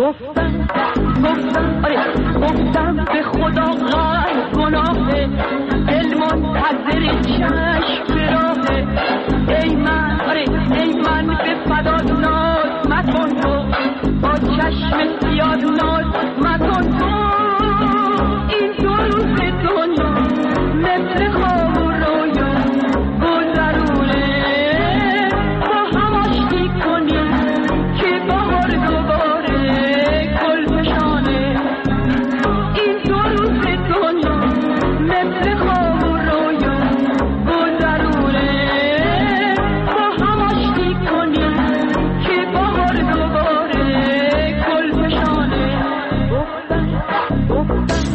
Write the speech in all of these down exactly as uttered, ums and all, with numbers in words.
گفتم گفتم آره گفتم به خدا غلط گناهه دل منتظر چشم راهه ای من آره ای من به فدا ناز مکن تو با چشم سیاد ناز مکن تو این دو روز دنیا مثل خواب و رویا گذرونه با هم آشتی کنیم که بهار دوباره گل فشانه این دو روز دنیا مثل خواب و رویا گذرونه با هم آشتی کنیم که بهار دوباره گل فشانه گفتم گفتم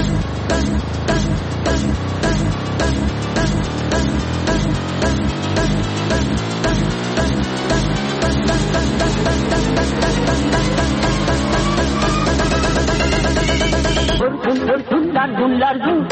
Dun dun dun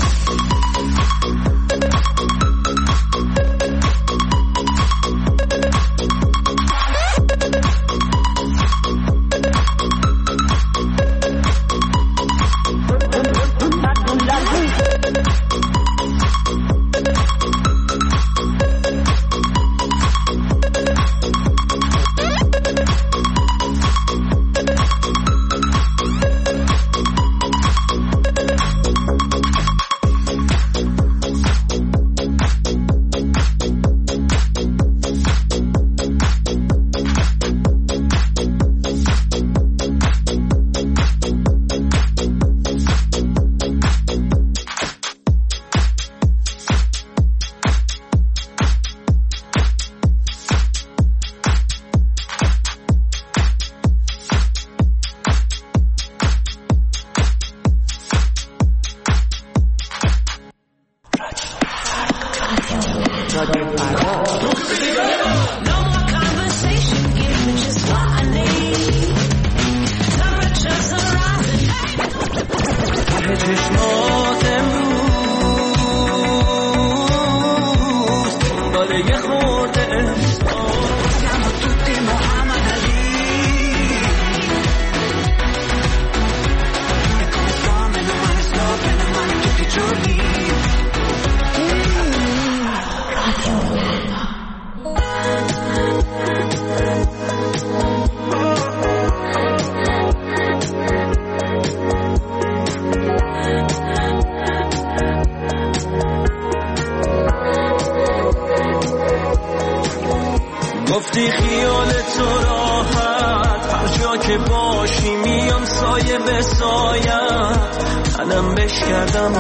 گفتی خیال تو راحت هر جا که باشی میام سایه به سایت تنم بش کردم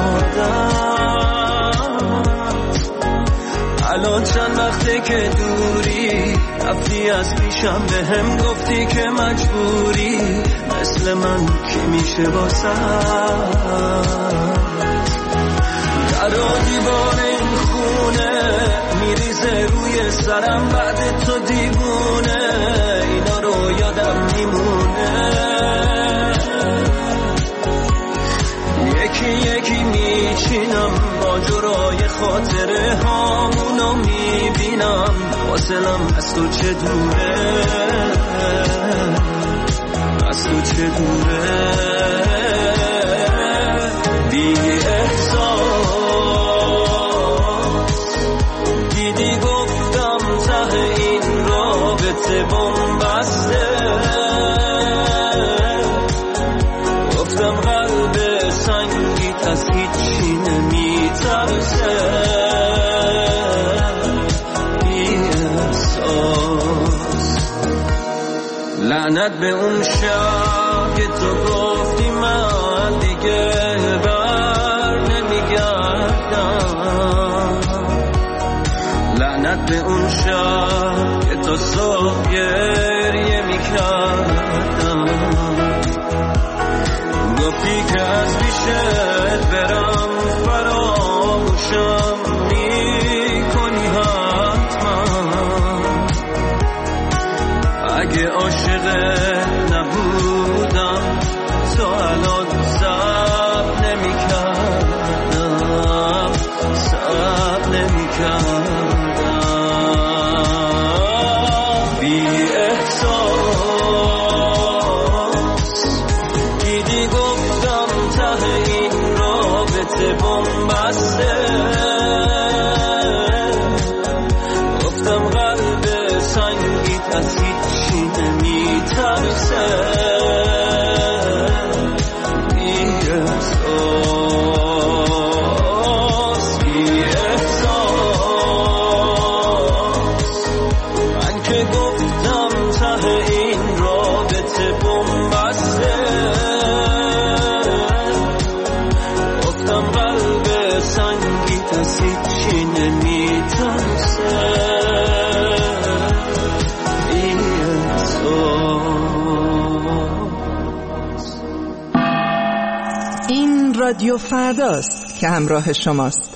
عادت الان چند وقته که دوری رفتی از پیشم به هم گفتی که مجبوری مثل من کی میشه واسه در دیوار این خونه میریزه روی سرم بعد تو دیوونه اینا رو یادم میمونه یکی یکی میچینم ماجرای خاطره هامونو میبینم فاصلم از تو چه دوره از تو چه دوره بی احساس دیدی گفتم ته این رابطه بنبسته گفتم قلب سنگیت از هیچی نمیترسه بی احساس لعنت به اون شب که تو گفتی من دیگه بر نمیگردم لعنت به اون شب که تو صبح گریه میکردم گفتی که از پیشت برم فراموشم میکنی حتما اگه عاشق نبودم تو الان صبر نمیکردم صبر نمیکردم احساس بی احساس من که گفتم ته این رابطه بنبسته گفتم قلب سنگی از هیچی نمیترسه این رادیو فرداست که همراه شماست.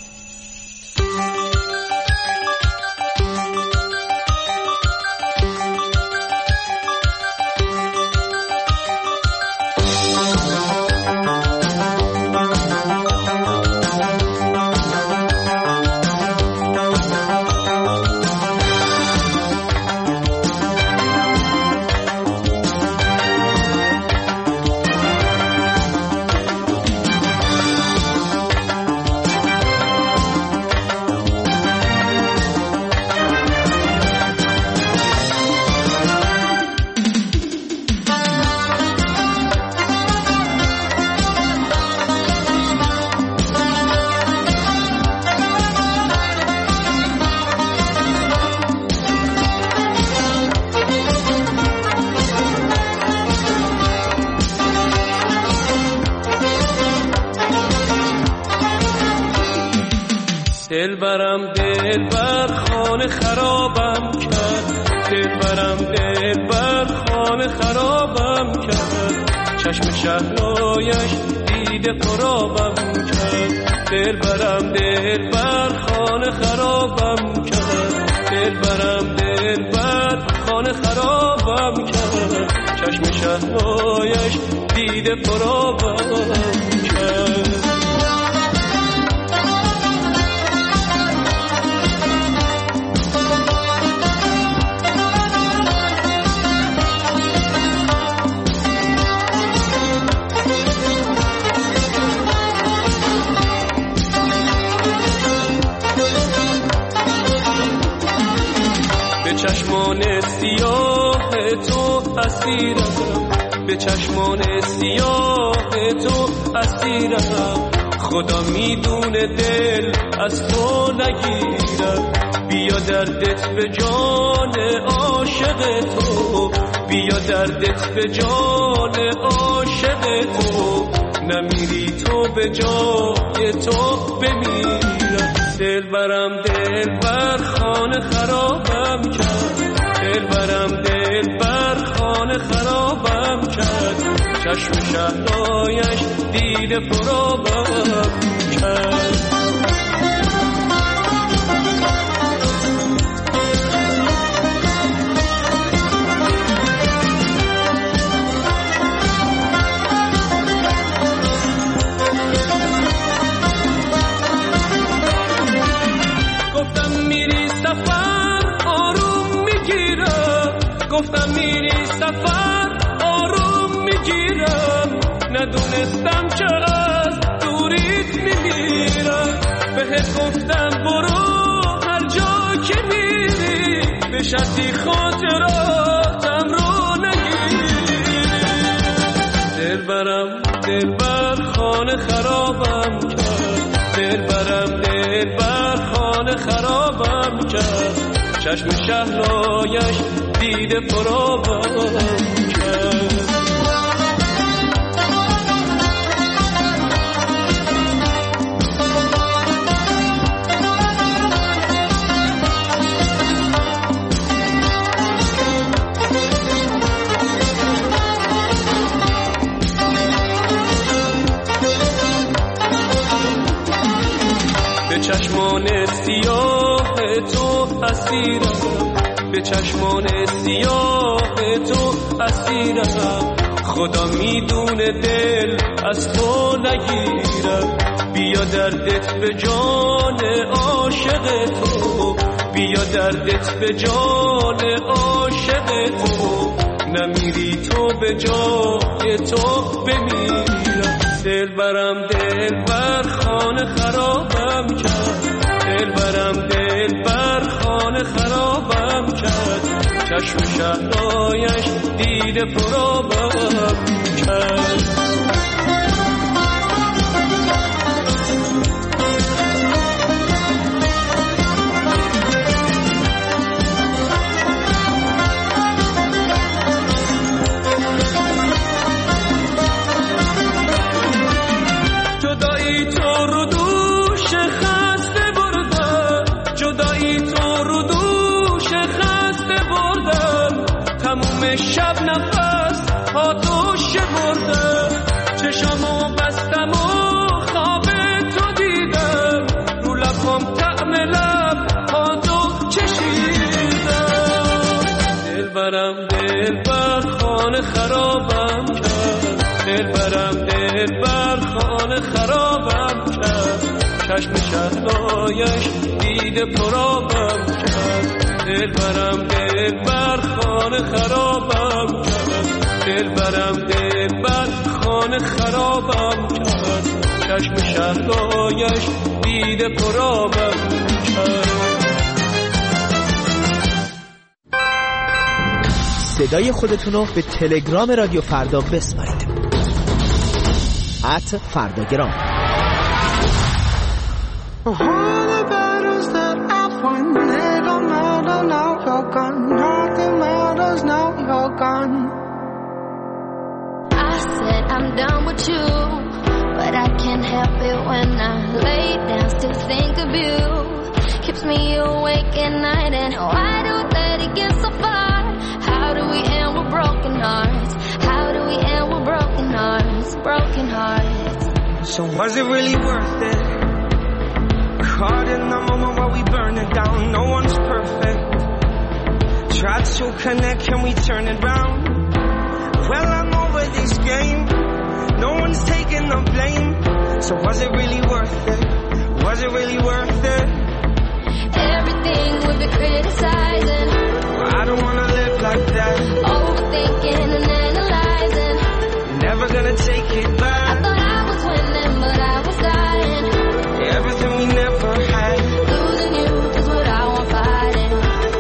دل برم دل بر خانه خرابم کرد دل برم دل بر خانه خرابم کرد چشم شهلایش دیده پرابم کرد دل برم دل بر خانه خرابم کرد دل برم دل بر خانه خرابم کرد چشم شهلایش دیده پرابم کرد به چشمان سیاه تو اسیرم به چشمان سیاه تو اسیرم خدا میدونه دل از تو نگیرم بیا دردت به جان عاشق تو بیا دردت به جان عاشق تو نمیری تو به جای تو بمیرم دل برم دل بر خانه خرابم کرد دل برم دل بر خانه خرابم کرد چشم شهلایش دیده پرابم کرد گفتم میری سفر آروم میگیرم ندونستم چه از دوریت میمیرم بهت گفتم برو هر جا که میری به شرطی خاطراتم رو نگیری دل برم دل بر خانه خرابم کرد دل برم دل بر خانه خرابم کرد چشم شهلایش دیده پرابم کرد به چشمان سیاه تو اسیرم به چشمان سیاه تو اسیرم خدا میدونه دل از تو نگیرم بیا دردت به جان عاشق تو بیا دردت به جان عاشق تو نمیری تو به جای تو بمیرم دل برم دل بر خانه خرابم کرد دل برم دل بر خانه خرابم کرد چشم شهلایش دیده پرابم کرد خرابم کرد، چشم شهلایش دیده پرابم کرد. دل برم دل بر خانه خرابم کرد، دل برم دل بر خانه خرابم کرد. چشم شهلایش دیده پرابم کرد. صدای خودتونو به تلگرام رادیو فردا بسپارید. ات فرداگرام. I'm done with you, but I can't help it when I lay down, still think of you. Keeps me awake at night, and why do we let it get so far? How do we end with broken hearts? How do we end with broken hearts? Broken hearts. So was it really worth it? Caught in the moment while we burn it down. No one's perfect. Tried to connect, can we turn it round? Well, I'm over this game. No one's taking the blame. So was it really worth it? Was it really worth it? Everything we've been criticizing, I don't wanna live like that. overthinking and analyzing. Never gonna take it back. I thought I was winning, but I was dying. Everything we never had. Losing you is what I want fighting.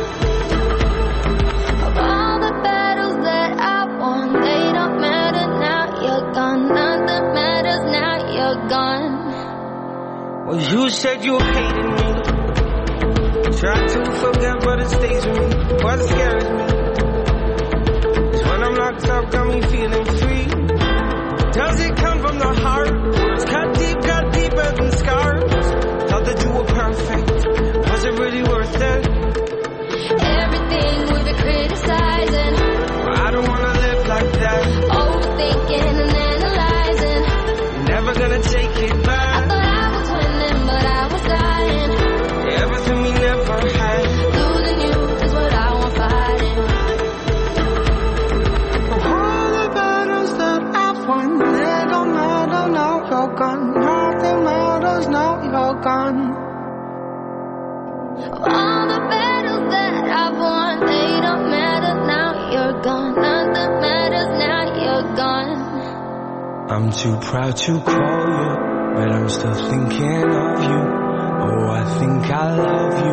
Of all the battles that I won, they don't matter now you're gone. Nothing matters now you're gone. Well, you said you hated me. Try to forget, but it stays with me. What scares me is when I'm locked up, got me feeling free. Does it come from the heart? Words cut deep, got deeper than scars. Thought that you were perfect. Was it really worth it? Everything we've been criticizing, I don't wanna live like that. overthinking and analyzing. Never gonna take it I back. thought I was winning, but I was dying. Everything we never had. Losing you is what I want fighting. All the battles that I've won, they don't matter now you're gone. Nothing matters now you're gone. All the battles that I've won, they don't matter now you're gone. Nothing matters now you're gone. I'm too proud to call you, but I'm still thinking of you. Oh, I think I love you.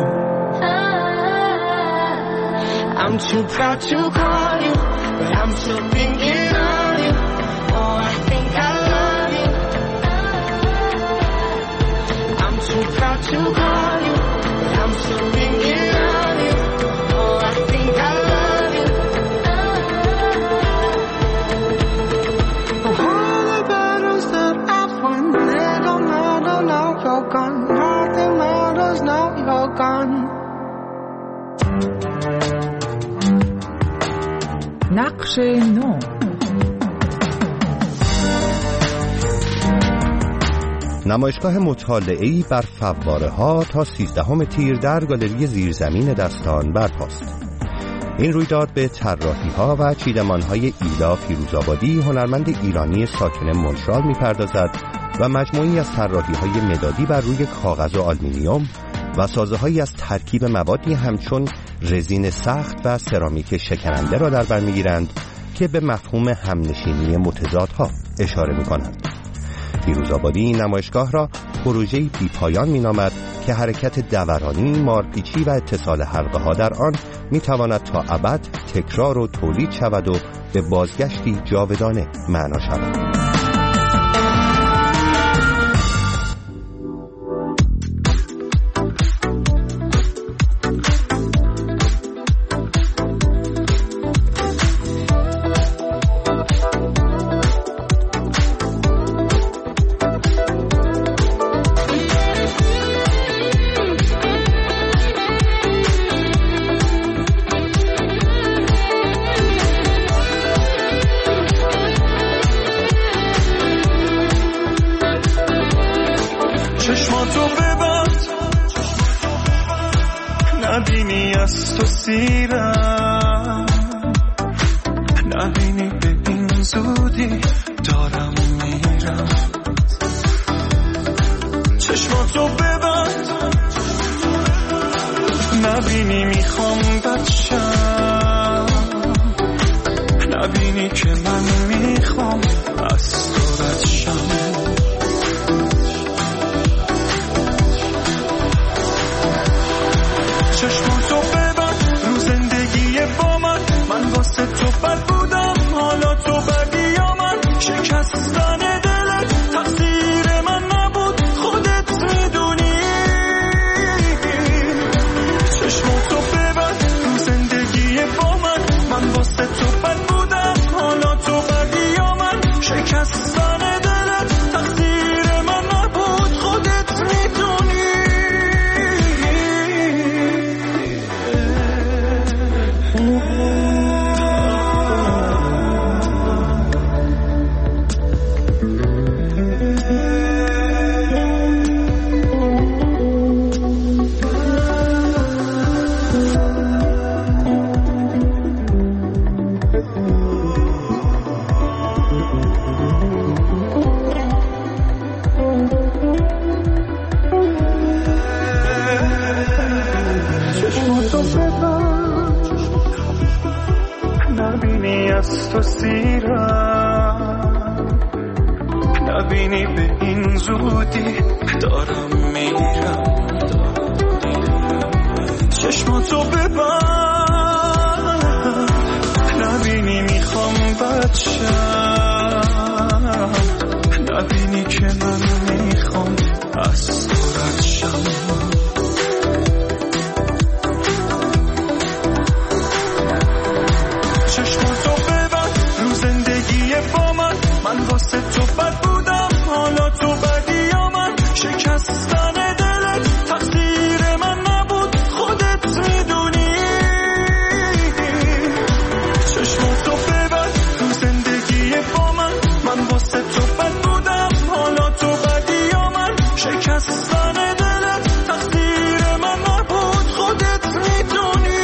Ah, I'm too proud to call you, but I'm still thinking of you. Oh, I think I love you. I'm too proud to call you, but I'm still thinking of you. Oh, I think I love you. All the battles that I've won, they don't matter now you're gone. Nothing matters now you're gone. نقش نو. نمایشگاه مطالعه‌ای بر فواره‌ها تا سیزدهم تیر در گالری زیرزمین دستان برپاست. این رویداد به طراحی‌ها و چیدمان‌های ایلا فیروزآبادی، هنرمند ایرانی ساکن مونترال می‌پردازد و مجموعی از طراحی‌های مدادی بر روی کاغذ و آلومینیوم و سازه‌هایی از ترکیب موادی همچون رزین سخت و سرامیک شکننده را در بر می‌گیرند که به مفهوم همنشینی متضادها اشاره می‌کنند. فیروزآبادی نمایشگاه را پروژه‌ای بی‌پایان می‌نامد که حرکت دورانی، مارپیچی و اتصال حلقه‌ها در آن می‌تواند تا ابد تکرار و تولید شود و به بازگشتی جاودانه معنا شود. نبینی از تو سیرم، نبینی به این زودی دارم میرم. چشماتو ببند نبینی میخوام بچم نبینی که من میخوام از تو رد شم چشماتو ببند رو زندگی با من من واسه تو بد بودم حالا تو بدی یا من شکستن دلت تقصیر من نبود خودت میدونی چشماتو ببند رو زندگی با من من واسه تو بد بودم حالا تو بدی یا من شکستن دلت تقصیر من نبود خودت میدونی نبینی از تو سیرم نبینی به این زودی دارم میرم چشماتو ببند نبینی میخوام بچم نبینی که من میخوام از تو رد شم من واسه تو بد بودم حالا تو بدی یا من شکستن دلت تقصیر من نبود خودت میدونی چشماتو ببند رو زندگی با من من واسه تو بد بودم حالا تو بدی یا من شکستن دلت تقصیر من نبود خودت میدونی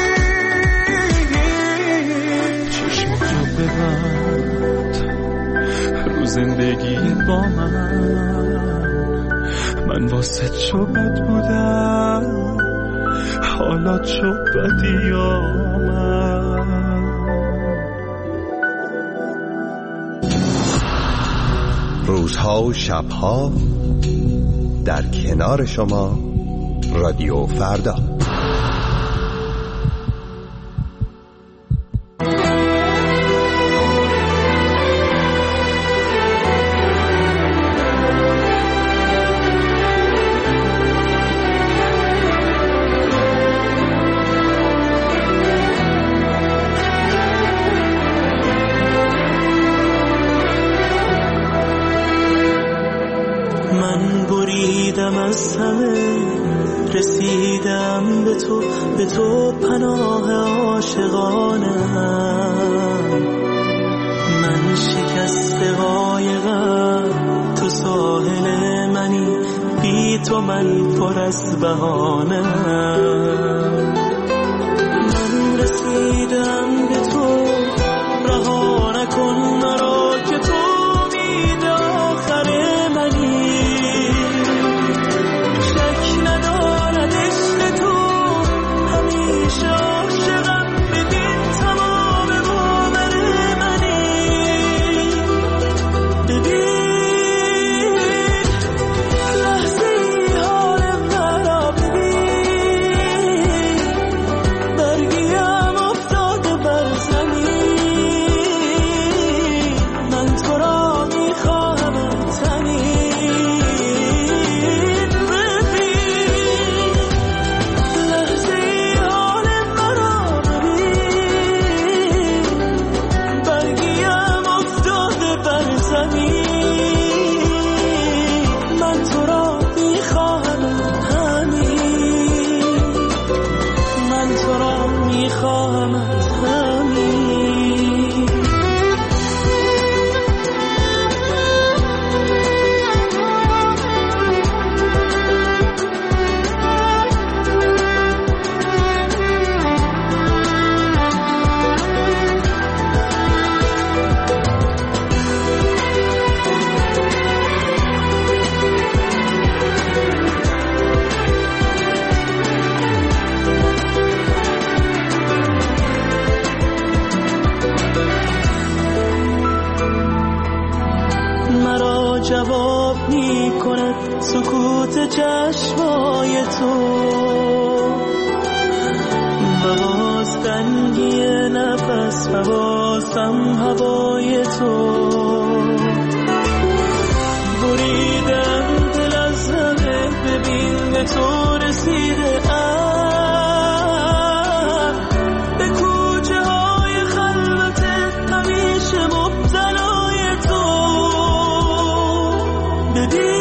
چشماتو ببند زندگی با من من واسه چو بد بودم حالا چو بدی آمد روزها و شبها در کنار شما رادیو فردا. از همه رسیدم به تو به تو پناه عاشقانم من شکست قایقم تو ساحل منی بی تو من پر از بهانه من رسیدم به تو رها نکن مرا که تو امید آخر منی کند سکوت چشمای تو و باز تنگی نفس و بازم هوای تو بریدم دل از همه ببین به تو رسیده ام به کوچه های خلوت همیشه مبتلای تو ببین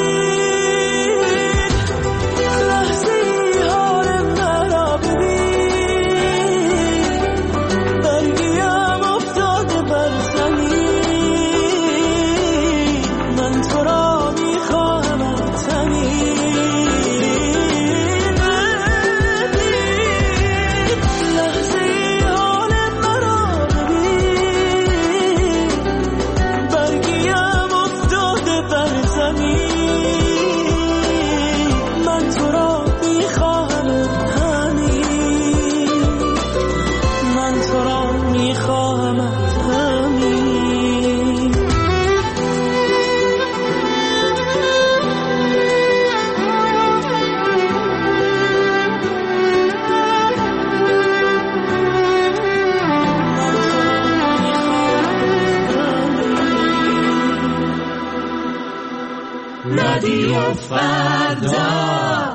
رادیو فردا